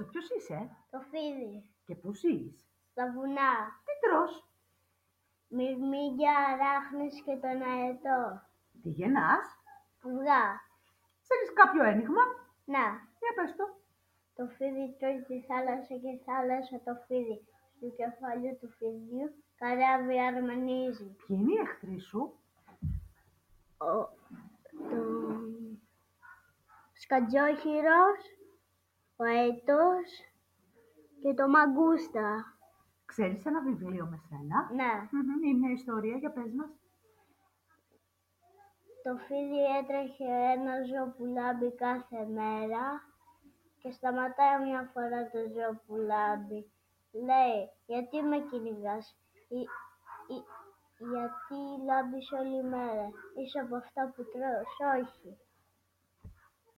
ρωτήσω, ποιος είσαι? Το φίδι. Και πού ζεις? Στα βουνά. Τι τρως? Μυρμήγκια, αράχνες και τον αετό. Τι γεννάς? Αυγά. Ξέρεις κάποιο ένιγμα? Να. Για πες το. Το φίδι τρώει τη θάλασσα και η θάλασσα το φίδι. Στο κεφάλι του φιδιού καράβι αρμενίζει. Ποιοι είναι οι εχθροί σου? Το σκατζόχυρος, ο αετός και το μαγκούστα. Ξέρεις ένα βιβλίο με σένα? Ναι. Ή μια ιστορία, για πες μας. Το φίδι έτρεχε ένα ζώο κάθε μέρα και σταματάει μια φορά το ζώο. Λέει, γιατί με κυνηγάς? Γιατί λάμπεις όλη μέρα? Είσαι από αυτά που τρως? Όχι.